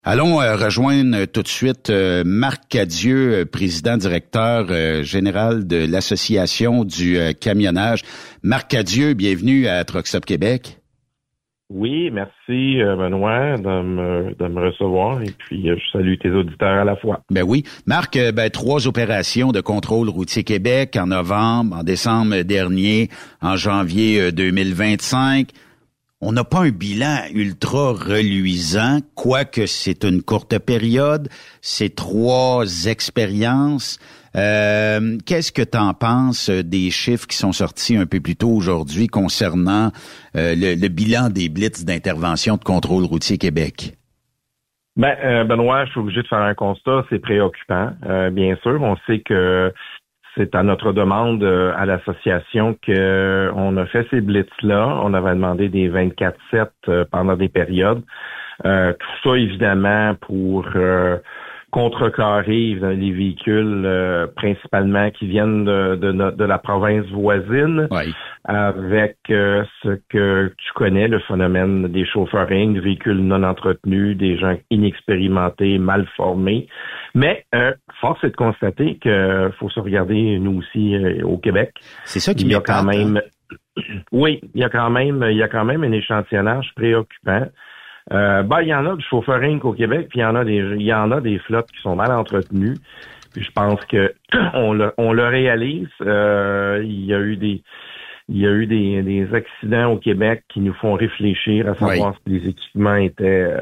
Allons rejoindre tout de suite Marc Cadieux, président-directeur général de l'Association du camionnage. Marc Cadieux, bienvenue à Truck Stop Québec. Oui, merci Benoît de me recevoir et puis je salue tes auditeurs à la fois. Ben oui. Marc, 3 opérations de contrôle routier Québec en novembre, en décembre dernier, en janvier 2025. On n'a pas un bilan ultra reluisant, quoique c'est une courte période, c'est 3 expériences. Qu'est-ce que tu en penses des chiffres qui sont sortis un peu plus tôt aujourd'hui concernant le bilan des blitz d'intervention de contrôle routier Québec? Benoît, je suis obligé de faire un constat, c'est préoccupant. Bien sûr, on sait que c'est à notre demande à l'association qu'on a fait ces blitz-là. On avait demandé des 24/7 pendant des périodes. Tout ça, évidemment, pour contrecarrer les véhicules principalement qui viennent de la province voisine, oui. Avec ce que tu connais, le phénomène des chauffeuring, des véhicules non entretenus, des gens inexpérimentés, mal formés. Mais force est de constater qu'il faut se regarder nous aussi au Québec. C'est ça qui il y a quand même, oui, il y a quand même un échantillonnage préoccupant. Il y en a du chauffeuring au Québec, puis il y en a des flottes qui sont mal entretenues. Puis je pense que on le réalise. Il y a eu des accidents au Québec qui nous font réfléchir à savoir si les équipements étaient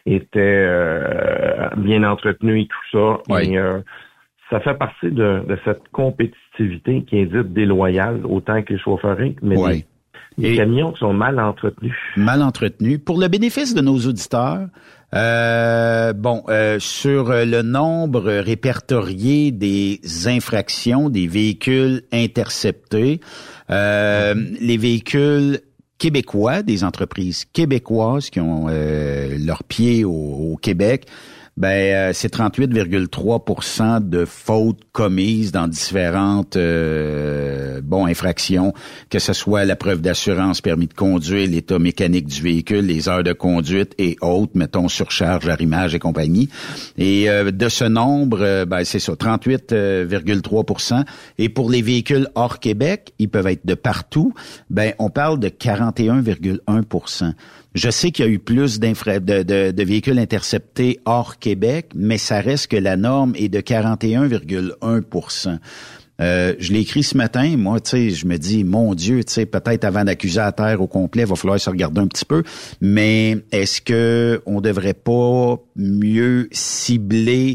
bien entretenus et tout ça. Oui. Et, ça fait partie de cette compétitivité qui est dite déloyale, autant que les chauffeuring, mais oui. Les camions qui sont mal entretenus. Mal entretenus. Pour le bénéfice de nos auditeurs, sur le nombre répertorié des infractions, des véhicules interceptés, les véhicules québécois, des entreprises québécoises qui ont leurs pieds au Québec, c'est 38,3% de fautes commises dans différentes infractions, que ce soit la preuve d'assurance, permis de conduire, l'état mécanique du véhicule, les heures de conduite et autres, mettons surcharge, arrimage et compagnie. Et de ce nombre, c'est ça, 38,3%. Et pour les véhicules hors Québec, ils peuvent être de partout, on parle de 41,1%. Je sais qu'il y a eu plus de véhicules interceptés hors Québec, mais ça reste que la norme est de 41,1%. Je l'ai écrit ce matin, moi, je me dis, mon Dieu, peut-être avant d'accuser à terre au complet, il va falloir se regarder un petit peu, mais est-ce que on devrait pas mieux cibler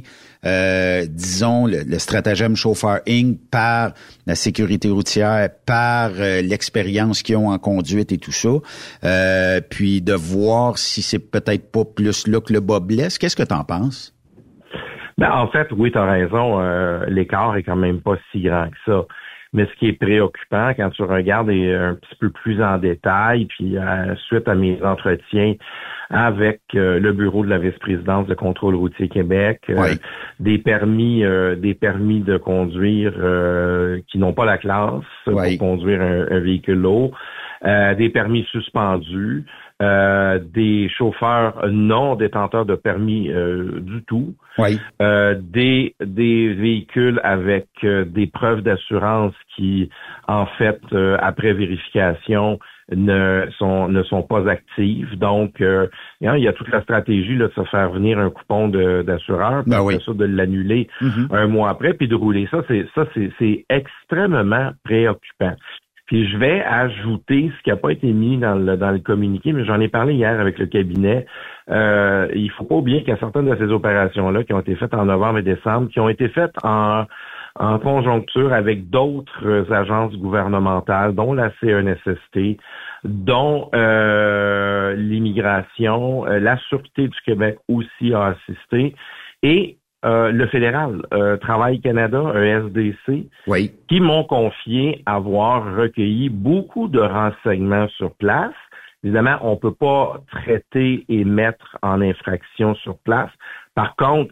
le stratagème Chauffeur Inc. par la sécurité routière, par l'expérience qu'ils ont en conduite et tout ça, puis de voir si c'est peut-être pas plus là que le bas blesse. Qu'est-ce que t'en penses? En fait, oui, t'as raison. L'écart est quand même pas si grand que ça. Mais ce qui est préoccupant quand tu regardes un petit peu plus en détail, puis suite à mes entretiens avec le bureau de la vice-présidence de Contrôle routier Québec, oui. des permis de conduire qui n'ont pas la classe oui. pour conduire un véhicule lourd, des permis suspendus, des chauffeurs non détenteurs de permis du tout, oui. des véhicules avec des preuves d'assurance qui, en fait, après vérification, ne sont pas actives. Donc, il y a toute la stratégie là, de se faire venir un coupon d'assureur, puis après ça, de l'annuler un mois après, puis de rouler. C'est extrêmement préoccupant. Puis je vais ajouter ce qui n'a pas été mis dans le communiqué, mais j'en ai parlé hier avec le cabinet. Il faut pas oublier qu'il y a certaines de ces opérations-là qui ont été faites en novembre et décembre, qui ont été faites en conjoncture avec d'autres agences gouvernementales, dont la CNSST, dont l'immigration, la Sûreté du Québec aussi a assisté, et le fédéral, Travail Canada, ESDC, oui. qui m'ont confié avoir recueilli beaucoup de renseignements sur place. Évidemment, on peut pas traiter et mettre en infraction sur place. Par contre,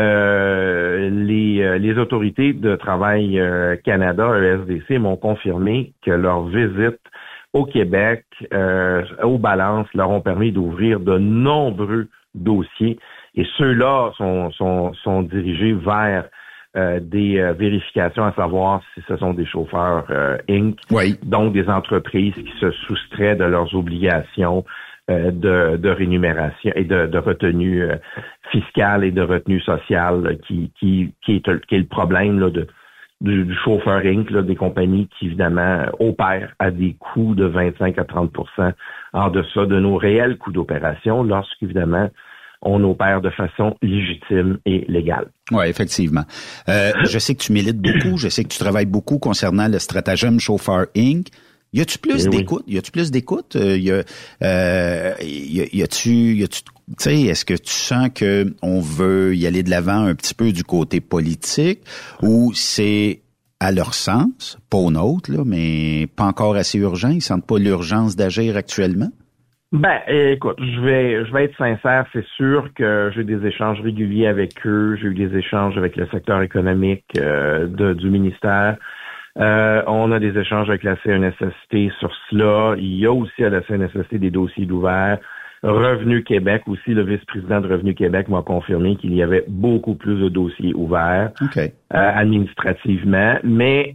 les autorités de Travail Canada, ESDC, m'ont confirmé que leur visite au Québec, aux balances, leur ont permis d'ouvrir de nombreux dossiers Et ceux-là sont dirigés vers des vérifications à savoir si ce sont des chauffeurs Inc., donc des entreprises qui se soustraient de leurs obligations de rémunération et de retenue fiscale et de retenue sociale qui est le problème là, du chauffeur Inc., là, des compagnies qui, évidemment, opèrent à des coûts de 25 à 30 en deçà de nos réels coûts d'opération lorsqu'évidemment, on opère de façon légitime et légale. Oui, effectivement. Je sais que tu milites beaucoup, je sais que tu travailles beaucoup concernant le stratagème Chauffeur Inc. Y a-tu plus d'écoute? Y a-tu plus d'écoute? Y a-tu, tu sais, est-ce que tu sens que on veut y aller de l'avant un petit peu du côté politique ou c'est à leur sens, pas au nôtre, là, mais pas encore assez urgent? Ils sentent pas l'urgence d'agir actuellement? Ben, écoute, je vais être sincère, c'est sûr que j'ai des échanges réguliers avec eux, j'ai eu des échanges avec le secteur économique du ministère. On a des échanges avec la CNSST sur cela. Il y a aussi à la CNSST des dossiers d'ouvert. Revenu Québec aussi, le vice-président de Revenu Québec m'a confirmé qu'il y avait beaucoup plus de dossiers ouverts administrativement. Mais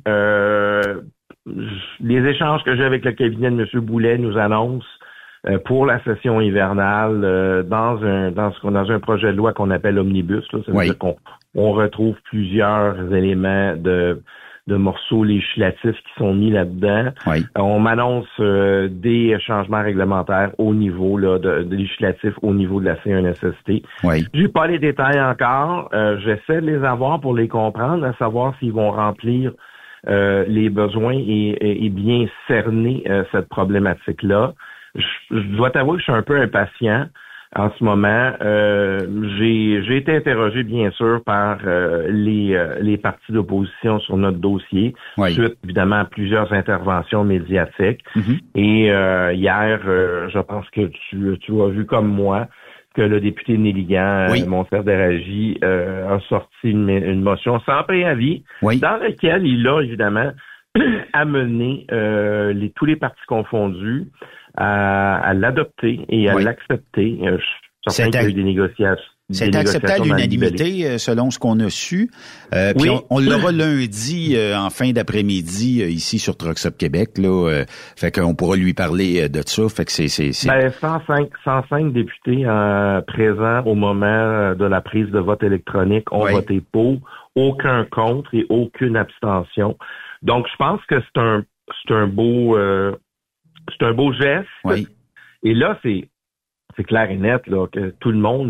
les échanges que j'ai avec le cabinet de M. Boulet nous annoncent pour la session hivernale dans un projet de loi qu'on appelle Omnibus. Là, ça veut dire qu'on retrouve plusieurs éléments de morceaux législatifs qui sont mis là-dedans. On m'annonce des changements réglementaires au niveau là, de législatif au niveau de la CNSST. J'ai pas les détails encore. J'essaie de les avoir pour les comprendre, à savoir s'ils vont remplir les besoins et bien cerner cette problématique-là. Je dois t'avouer que je suis un peu impatient en ce moment. J'ai été interrogé, bien sûr, par les partis d'opposition sur notre dossier, suite, évidemment, à plusieurs interventions médiatiques. Et hier, je pense que tu as vu comme moi que le député Néligan, Montaire Déragi, a sorti une motion sans préavis, dans laquelle il a, évidemment, amené tous les partis confondus à l'adopter et à l'accepter. Je qu'il y a eu des négociations. C'est accepté à l'unanimité selon ce qu'on a su. Puis on l'aura lundi en fin d'après-midi ici sur Trucks Up Québec. Là, fait qu'on pourra lui parler de ça. Fait que c'est... Ben, 105 députés présents au moment de la prise de vote électronique ont voté pour, aucun contre et aucune abstention. Donc je pense que c'est un beau geste. Et là c'est clair et net là que tout le monde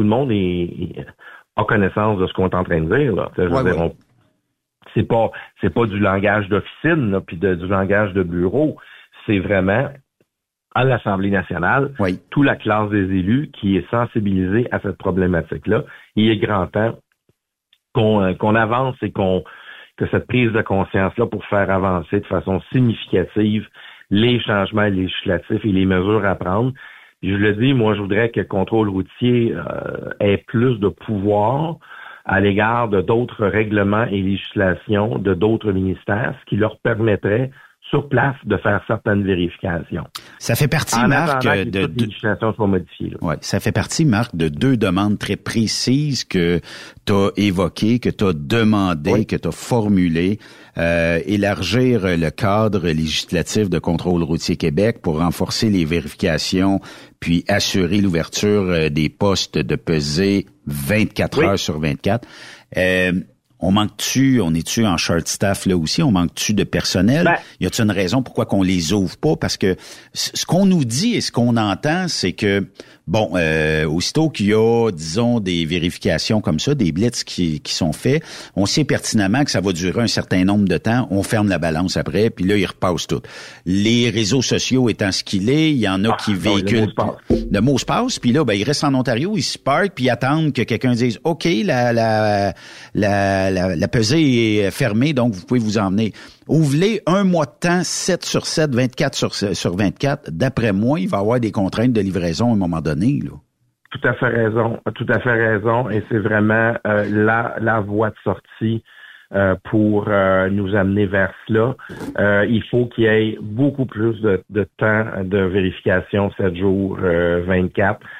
a connaissance de ce qu'on est en train de dire là. C'est pas du langage d'officine là, puis du langage de bureau. C'est vraiment à l'Assemblée nationale, toute la classe des élus qui est sensibilisée à cette problématique-là. Il est grand temps qu'on avance et que cette prise de conscience-là pour faire avancer de façon significative les changements législatifs et les mesures à prendre. Puis je le dis, moi, je voudrais que le contrôle routier ait plus de pouvoir à l'égard de d'autres règlements et législations de d'autres ministères, ce qui leur permettrait sur place de faire certaines vérifications. Ça fait partie, Marc, les législations soient modifiées. Ça fait partie, Marc, de deux demandes très précises que tu as évoquées, que tu as demandées, que tu as formulées. Élargir le cadre législatif de Contrôle routier Québec pour renforcer les vérifications puis assurer l'ouverture des postes de pesée 24 heures sur 24. On est-tu en short staff là aussi? On manque-tu de personnel? Y a-t-il une raison pourquoi qu'on les ouvre pas? Parce que ce qu'on nous dit et ce qu'on entend, c'est que, aussitôt qu'il y a, disons, des vérifications comme ça, des blitz qui sont faits, on sait pertinemment que ça va durer un certain nombre de temps. On ferme la balance après, puis là, ils repassent tout. Les réseaux sociaux étant ce qu'il est, il y en a qui véhiculent le mot se passe, puis là, ils restent en Ontario, ils se partent, puis ils attendent que quelqu'un dise « OK, la pesée est fermée, donc vous pouvez vous emmener. » Ouvrez un mois de temps, 7 sur 7, 24 sur 24. D'après moi, il va y avoir des contraintes de livraison à un moment donné, là. Tout à fait raison. Et c'est vraiment la voie de sortie pour nous amener vers cela. Il faut qu'il y ait beaucoup plus de temps de vérification, 7 jours, 24.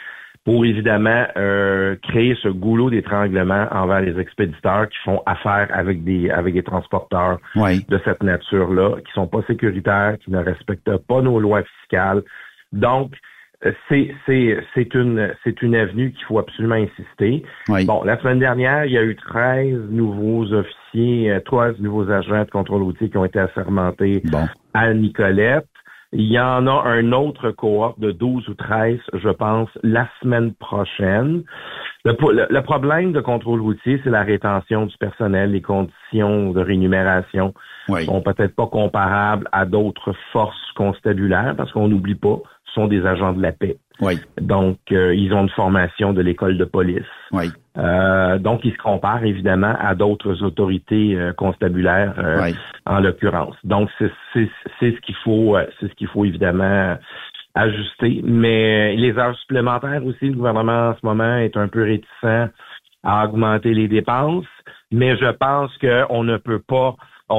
pour évidemment créer ce goulot d'étranglement envers les expéditeurs qui font affaire avec des transporteurs de cette nature-là, qui sont pas sécuritaires, qui ne respectent pas nos lois fiscales. Donc, c'est une avenue qu'il faut absolument insister. Oui. Bon, la semaine dernière, il y a eu 13 nouveaux officiers, 3 nouveaux agents de contrôle routier qui ont été assermentés à Nicolette. Il y en a un autre cohorte de 12 ou 13, je pense, la semaine prochaine. Le problème de contrôle routier, c'est la rétention du personnel, les conditions de rémunération sont peut-être pas comparables à d'autres forces constabulaires, parce qu'on n'oublie pas, ce sont des agents de la paix. Donc, ils ont une formation de l'école de police. Donc, ils se comparent évidemment à d'autres autorités constabulaires, en l'occurrence. Donc, c'est ce qu'il faut évidemment ajuster. Mais les heures supplémentaires aussi, le gouvernement en ce moment est un peu réticent à augmenter les dépenses. Mais je pense qu'on ne peut pas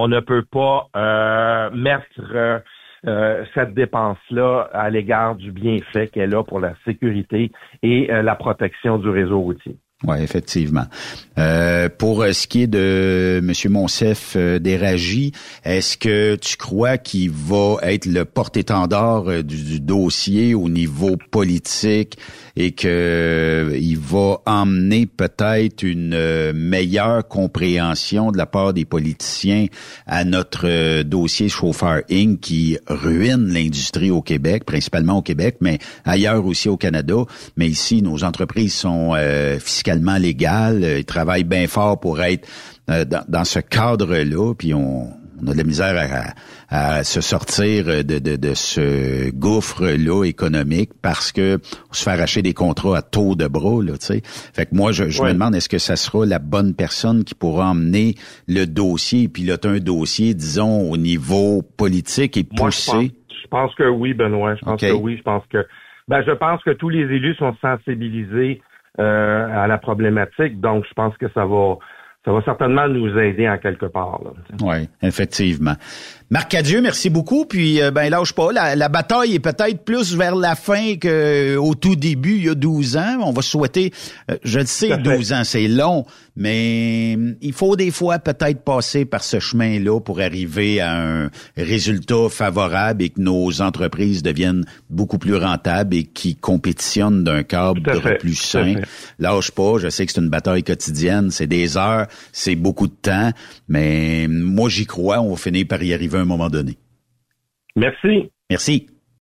mettre cette dépense-là à l'égard du bienfait qu'elle a pour la sécurité et la protection du réseau routier. Oui, effectivement. Pour ce qui est de M. Monsef Déragi, est-ce que tu crois qu'il va être le porte-étendard du dossier au niveau politique et que il va emmener peut-être une meilleure compréhension de la part des politiciens à notre dossier Chauffeur Inc. qui ruine l'industrie au Québec, principalement au Québec, mais ailleurs aussi au Canada. Mais ici, nos entreprises sont fiscalement légal, ils travaillent bien fort pour être dans ce cadre-là, puis on a de la misère à se sortir de ce gouffre-là économique parce que on se fait arracher des contrats à taux de bras, là, tu sais. Fait que moi, je me demande, est-ce que ça sera la bonne personne qui pourra emmener le dossier, puis là, t'as un dossier, disons, au niveau politique et poussé? Moi, je pense que oui, Benoît. Je pense que tous les élus sont sensibilisés à la problématique, donc je pense que ça va certainement nous aider en quelque part. Oui, effectivement. Marc Cadieux, merci beaucoup. Puis, lâche pas. La bataille est peut-être plus vers la fin qu'au tout début, il y a 12 ans. On va souhaiter, je le sais, 12 ans, c'est long, mais il faut des fois peut-être passer par ce chemin-là pour arriver à un résultat favorable et que nos entreprises deviennent beaucoup plus rentables et qui compétitionnent d'un cadre plus sain. Lâche pas. Je sais que c'est une bataille quotidienne. C'est des heures, c'est beaucoup de temps, mais moi, j'y crois. On va finir par y arriver à un moment donné. Merci. Merci.